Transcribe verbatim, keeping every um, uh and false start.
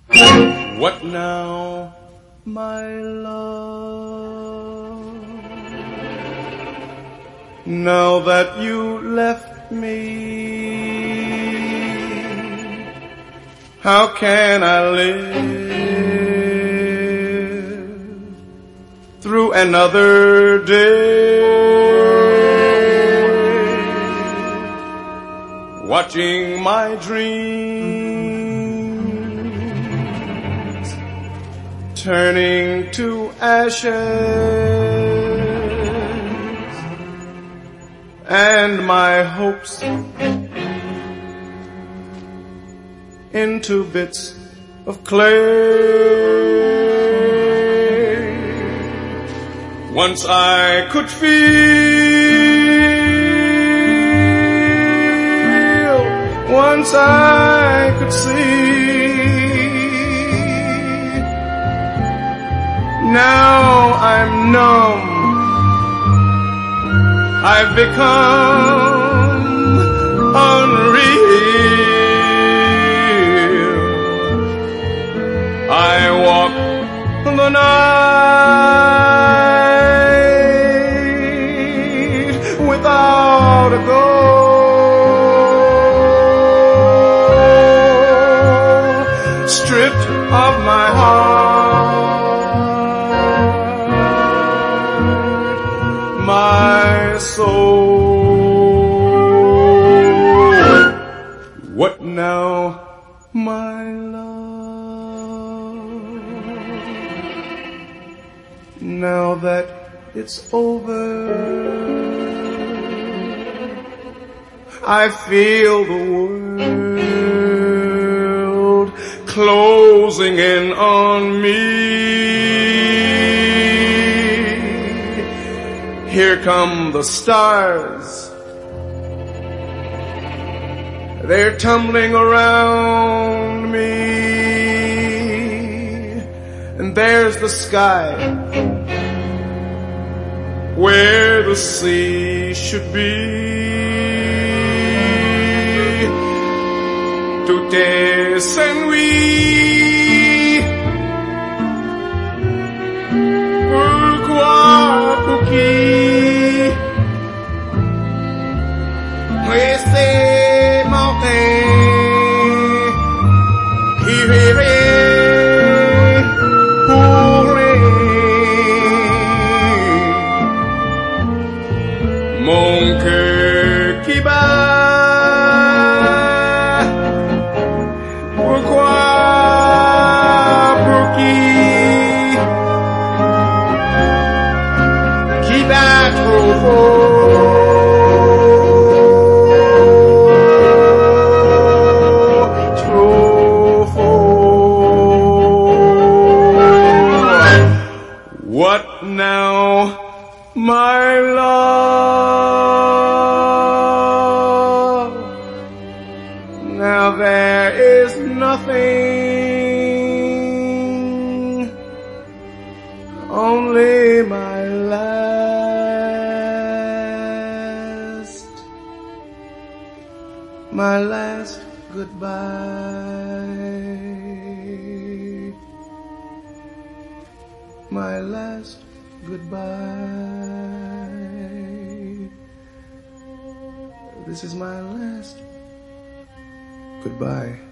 What now, my love? Now that you left me, how can I live through another day, watching my dreams turning to ashes and my hopes into bits of clay. Once I could feel, once I could see, now I'm numb. I've become unreal. I walk the night without a goal, stripped of my heart, my soul. What now, my love? Now that it's over, I feel the world closing in on me. Here come the stars, they're tumbling around me, and there's the sky where the sea should be. Tout est sans nuit. Pourquoi, pour qui? Laissez monter, vivez pour les. Mon cœur qui bat, pourquoi, pour qui, qui bat trop fort, trop fort. What now, my love? Now there is nothing, only my last, my last goodbye, my last goodbye. This is my last goodbye.